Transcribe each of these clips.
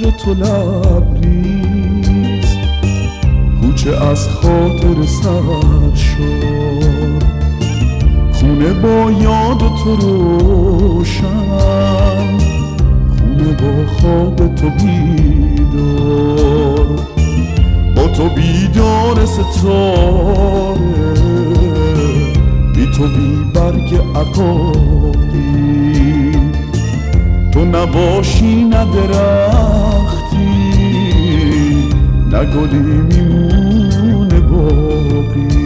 عطر تو لبریز، کوچه از خاطر سر شد، خونه با یاد تو روشن، خونه با خواب تو بیدار، با تو بیدار ستاره، بی تو بی برگ عقاقی، تو نباشی نه درختی، نه گلی میمونه باقی.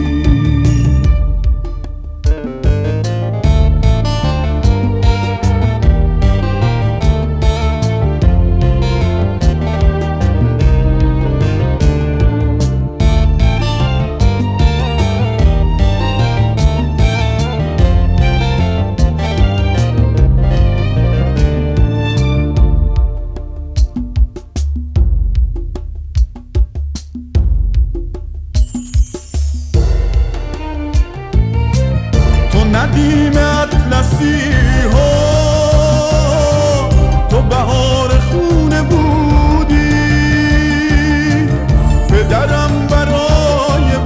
ندیم اطلسی ها تو بهار خونه بودی، پدرم برای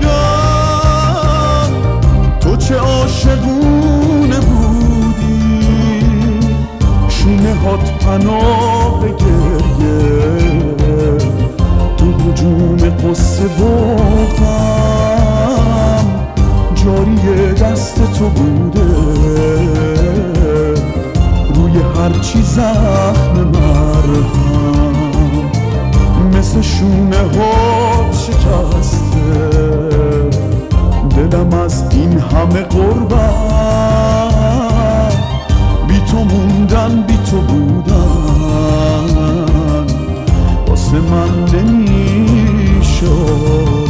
بودن تو چه عاشقونه بودی، شونه هات پناه گریه تو هجوم قصه و غم، جاری دست تو بوده روی هرچی زخم مرهم، مثل شونه هات شکسته دلم از این همه غربت، بی تو موندن بی تو بودن واسه من نمیشد.